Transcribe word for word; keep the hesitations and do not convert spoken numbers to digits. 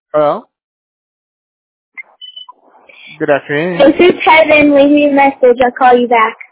Hello? Good afternoon. This is Kevin. Leave me a message. I'll call you back.